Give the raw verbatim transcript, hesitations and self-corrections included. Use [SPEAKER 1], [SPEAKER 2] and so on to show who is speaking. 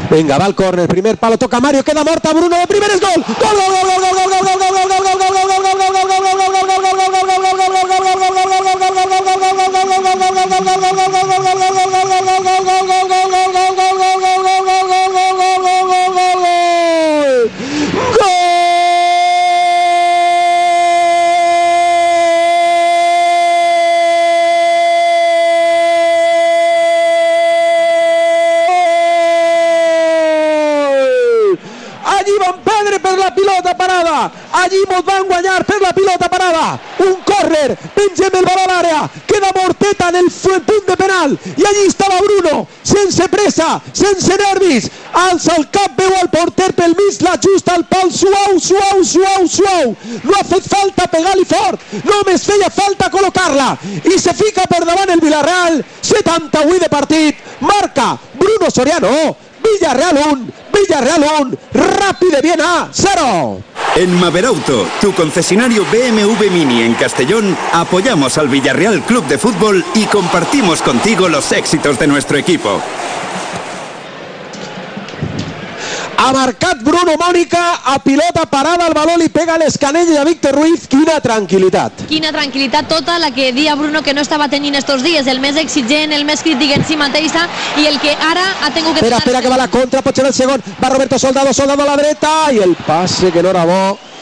[SPEAKER 1] Venga, va al córner, primer palo, toca Mario, queda Morta, Bruno de primer, es gol. Gol, gol, gol, gol, gol, gol, gol, gol, gol, gol, gol, gol, gol, gol, gol, gol, parada, allí mos van guanyar per la pilota parada, un córner, pengem el baló a l'àrea, queda Morteta en el punt de penal i allí estava Bruno, sense pressa, sense nervis, alça el cap, veu al porter pel mig, l'ajusta al pal, suau, suau, suau, suau, no ha fet falta pegar-li fort, només feia falta col·locar-la i se fica per davant el Villarreal, setanta-vuit de partit, marca Bruno Soriano, Villarreal un, Villarreal un, Rapid de Viena cero.
[SPEAKER 2] En Maberauto, tu concesionario B M W Mini en Castellón, apoyamos al Villarreal Club de Fútbol y compartimos contigo los éxitos de nuestro equipo.
[SPEAKER 1] Ha marcat Bruno Mónica, a pilota parada, el baló li pega l'escanell i a Víctor Ruiz. Quina tranquil·litat.
[SPEAKER 3] Quina tranquil·litat tota la que dia Bruno que no estava tenint estos dies, el més exigent, el més crític en si mateixa i el que ara ha tingut que...
[SPEAKER 1] Espera, espera, que va la contra, pot ser el segon, va Roberto Soldado, Soldado a la dreta i el passe que no era bo.